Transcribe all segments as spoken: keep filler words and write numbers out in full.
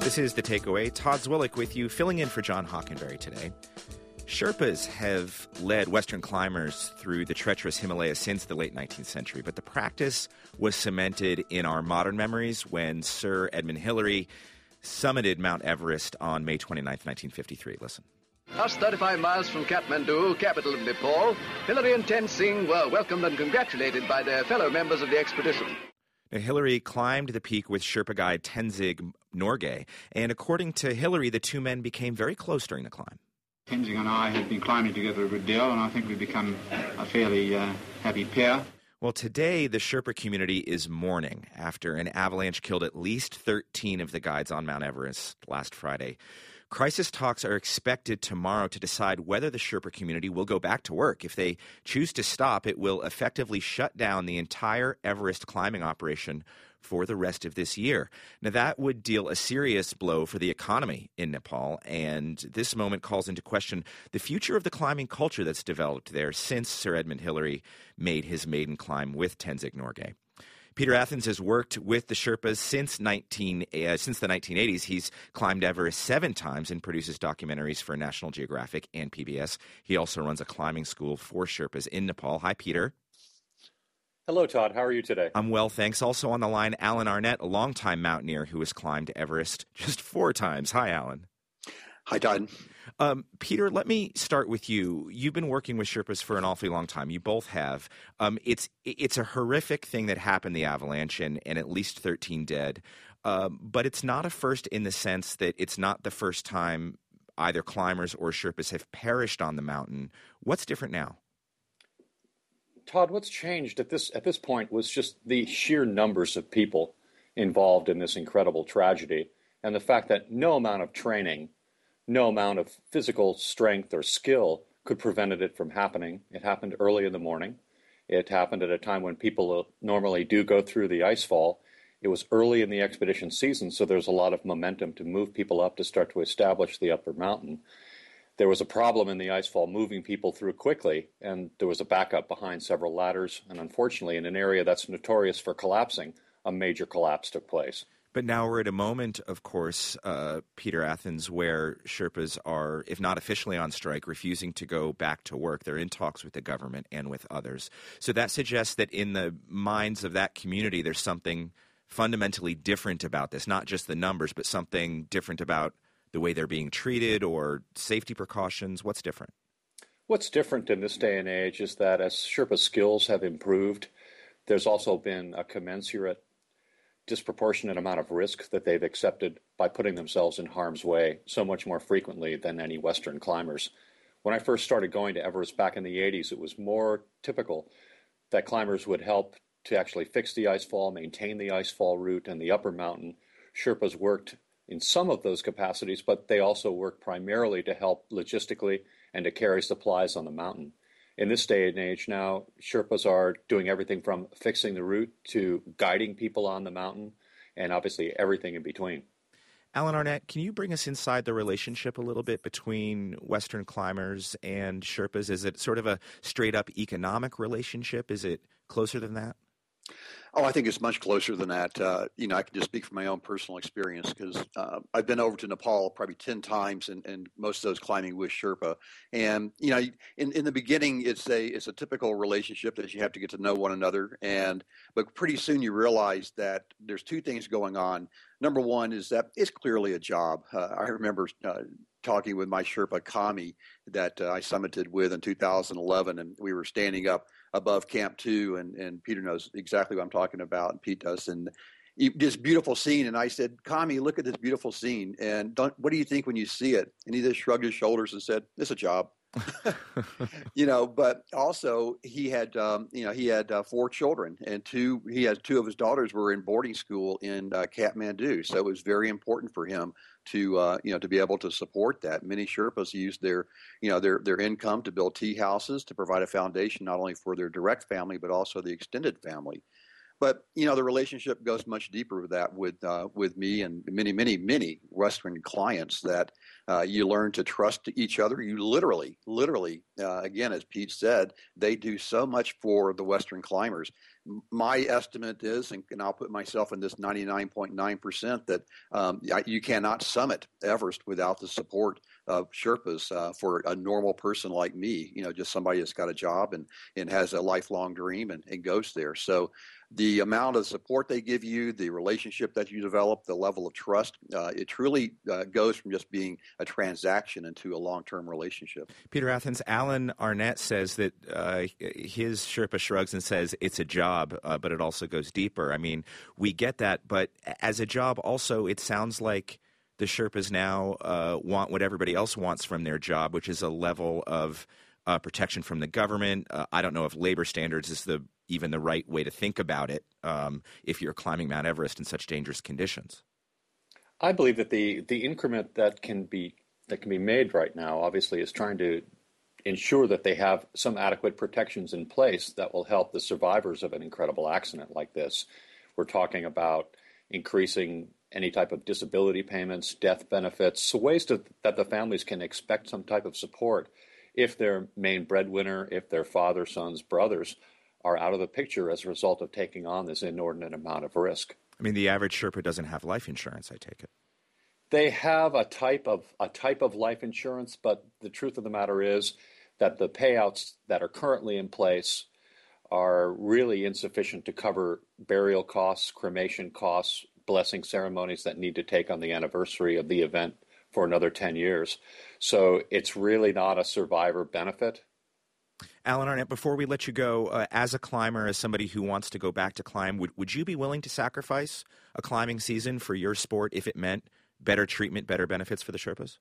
This is The Takeaway. Todd Zwillich with you, filling in for John Hockenberry today. Sherpas have led Western climbers through the treacherous Himalayas since the late nineteenth century, but the practice was cemented in our modern memories when Sir Edmund Hillary summited Mount Everest on May twenty-ninth, nineteen fifty-three. Listen. Just thirty-five miles from Kathmandu, capital of Nepal, Hillary and Tenzing were welcomed and congratulated by their fellow members of the expedition. Now, Hillary climbed the peak with Sherpa guide Tenzing Norgay, and according to Hillary, the two men became very close during the climb. Tenzing and I had been climbing together a good deal, and I think we've become a fairly uh, happy pair. Well, today the Sherpa community is mourning after an avalanche killed at least thirteen of the guides on Mount Everest last Friday. Crisis talks are expected tomorrow to decide whether the Sherpa community will go back to work. If they choose to stop, it will effectively shut down the entire Everest climbing operation for the rest of this year. Now, that would deal a serious blow for the economy in Nepal, and this moment calls into question the future of the climbing culture that's developed there since Sir Edmund Hillary made his maiden climb with Tenzing Norgay. Peter Athens has worked with the Sherpas since nineteen uh, since the nineteen eighties. He's climbed Everest seven times and produces documentaries for National Geographic and P B S. He also runs a climbing school for Sherpas in Nepal. Hi, Peter. Hello, Todd. How are you today? I'm well, thanks. Also on the line, Alan Arnett, a longtime mountaineer who has climbed Everest just four times. Hi, Alan. Hi, Todd. Um, Peter, let me start with you. You've been working with Sherpas for an awfully long time. You both have. Um, it's it's a horrific thing that happened, the avalanche, and, and at least thirteen dead. Um, but it's not a first in the sense that it's not the first time either climbers or Sherpas have perished on the mountain. What's different now? Todd, what's changed at this at this point was just the sheer numbers of people involved in this incredible tragedy, and the fact that no amount of training, no amount of physical strength or skill could prevent it from happening. It happened early in the morning. It happened at a time when people normally do go through the icefall. It was early in the expedition season, so there's a lot of momentum to move people up to start to establish the upper mountain. There was a problem in the icefall moving people through quickly, and there was a backup behind several ladders, and unfortunately, in an area that's notorious for collapsing, a major collapse took place. But now we're at a moment, of course, uh, Peter Athens, where Sherpas are, if not officially on strike, refusing to go back to work. They're in talks with the government and with others. So that suggests that in the minds of that community, there's something fundamentally different about this, not just the numbers, but something different about the way they're being treated or safety precautions. What's different? What's different in this day and age is that as Sherpa skills have improved, there's also been a commensurate disproportionate amount of risk that they've accepted by putting themselves in harm's way so much more frequently than any Western climbers. When I first started going to Everest back in the eighties, it was more typical that climbers would help to actually fix the icefall, maintain the icefall route and the upper mountain. Sherpas worked in some of those capacities, but they also worked primarily to help logistically and to carry supplies on the mountain. In this day and age now, Sherpas are doing everything from fixing the route to guiding people on the mountain, and obviously everything in between. Alan Arnett, can you bring us inside the relationship a little bit between Western climbers and Sherpas? Is it sort of a straight-up economic relationship? Is it closer than that? Oh, I think it's much closer than that. Uh, you know, I can just speak from my own personal experience because uh, I've been over to Nepal probably ten times, and, and most of those climbing with Sherpa. And you know, in, in the beginning, it's a it's a typical relationship that you have to get to know one another. And but pretty soon you realize that there's two things going on. Number one is that it's clearly a job. Uh, I remember uh, talking with my Sherpa Kami that uh, I summited with in two thousand eleven, and we were standing up above Camp Two, and, and Peter knows exactly what I'm talking about, and Pete does, and this beautiful scene. And I said, Kami, look at this beautiful scene, and don't, what do you think when you see it? And he just shrugged his shoulders and said, it's a job. you know, but also he had, um, you know, he had uh, four children, and two, he has two of his daughters were in boarding school in uh, Kathmandu. So it was very important for him to, uh, you know, to be able to support that. Many Sherpas use their, you know, their, their income to build tea houses to provide a foundation, not only for their direct family, but also the extended family. But, you know, the relationship goes much deeper with that with uh, with me and many, many, many Western clients that uh, you learn to trust each other. You literally, literally, uh, again, as Pete said, they do so much for the Western climbers. my estimate is, and, and I'll put myself in this ninety-nine point nine percent, that um, you cannot summit Everest without the support of Sherpas uh, for a normal person like me, you know, just somebody that's got a job and, and has a lifelong dream and, and goes there. So the amount of support they give you, the relationship that you develop, the level of trust, uh, it truly uh, goes from just being a transaction into a long-term relationship. Peter Athens, Alan Arnett says that uh, his Sherpa shrugs and says it's a job, uh, but it also goes deeper. I mean, we get that, but as a job also, it sounds like the Sherpas now uh, want what everybody else wants from their job, which is a level of uh, protection from the government. Uh, I don't know if labor standards is the even the right way to think about it um, if you're climbing Mount Everest in such dangerous conditions. I believe that the the increment that can be that can be made right now, obviously, is trying to ensure that they have some adequate protections in place that will help the survivors of an incredible accident like this. We're talking about increasing any type of disability payments, death benefits, so ways to, that the families can expect some type of support if their main breadwinner, if their father, sons, brothers are out of the picture as a result of taking on this inordinate amount of risk. I mean, the average Sherpa doesn't have life insurance, I take it. They have a type of a type of life insurance, but the truth of the matter is that the payouts that are currently in place are really insufficient to cover burial costs, cremation costs, blessing ceremonies that need to take on the anniversary of the event for another ten years. So it's really not a survivor benefit. Alan Arnett, before we let you go, uh, as a climber, as somebody who wants to go back to climb, would, would you be willing to sacrifice a climbing season for your sport if it meant better treatment, better benefits for the Sherpas?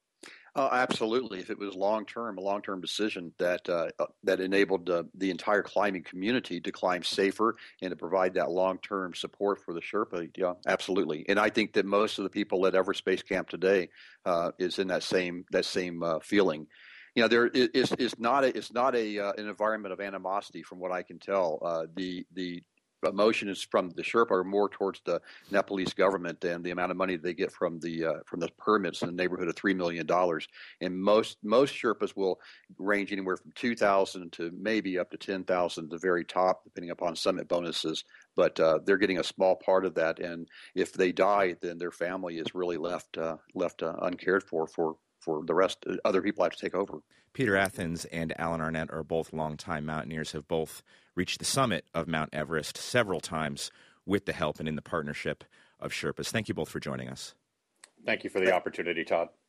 Uh, absolutely. If it was long-term, a long-term decision that uh, that enabled uh, the entire climbing community to climb safer and to provide that long-term support for the Sherpa, yeah, absolutely. And I think that most of the people at Everest Base Camp today uh, is in that same that same uh, feeling. You know, there is it's not a, it's not a uh, an environment of animosity, from what I can tell. Uh, the the emotion is from the Sherpa are more towards the Nepalese government and the amount of money they get from the uh, from the permits in the neighborhood of three million dollars. And most most Sherpas will range anywhere from two thousand to maybe up to ten thousand at the very top, depending upon summit bonuses. But uh, they're getting a small part of that, and if they die, then their family is really left uh, left uh, uncared for for. for the rest, other people have to take over. Peter Athens and Alan Arnett are both longtime mountaineers, have both reached the summit of Mount Everest several times with the help and in the partnership of Sherpas. Thank you both for joining us. Thank you for the opportunity, Todd.